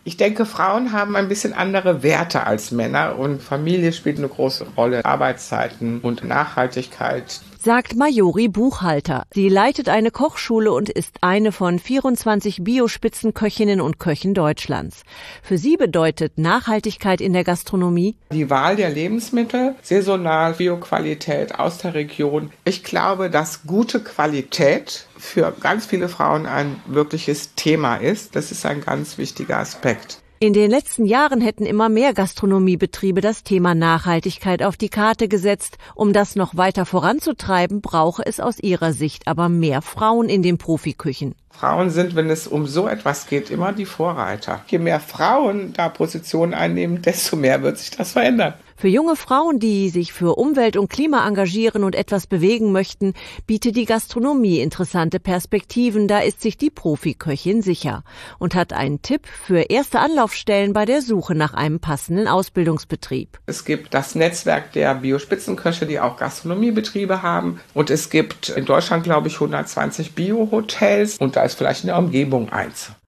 Ich denke, Frauen haben ein bisschen andere Werte als Männer und Familie spielt eine große Rolle. Arbeitszeiten und Nachhaltigkeit. Sagt Majori Buchhalter. Sie leitet eine Kochschule und ist eine von 24 Bio-Spitzenköchinnen und Köchen Deutschlands. Für sie bedeutet Nachhaltigkeit in der Gastronomie Die Wahl der Lebensmittel, saisonal, Bioqualität aus der Region. Ich glaube, dass gute Qualität für ganz viele Frauen ein wirkliches Thema ist. Das ist ein ganz wichtiger Aspekt. In den letzten Jahren hätten immer mehr Gastronomiebetriebe das Thema Nachhaltigkeit auf die Karte gesetzt. Um das noch weiter voranzutreiben, brauche es aus ihrer Sicht aber mehr Frauen in den Profiküchen. Frauen sind, wenn es um so etwas geht, immer die Vorreiter. Je mehr Frauen da Positionen einnehmen, desto mehr wird sich das verändern. Für junge Frauen, die sich für Umwelt und Klima engagieren und etwas bewegen möchten, bietet die Gastronomie interessante Perspektiven. Da ist sich die Profiköchin sicher und hat einen Tipp für erste Anlaufstellen bei der Suche nach einem passenden Ausbildungsbetrieb. Es gibt das Netzwerk der Bio-Spitzenköche, die auch Gastronomiebetriebe haben. Und es gibt in Deutschland, glaube ich, 120 Bio-Hotels. Und da ist vielleicht in der Umgebung eins.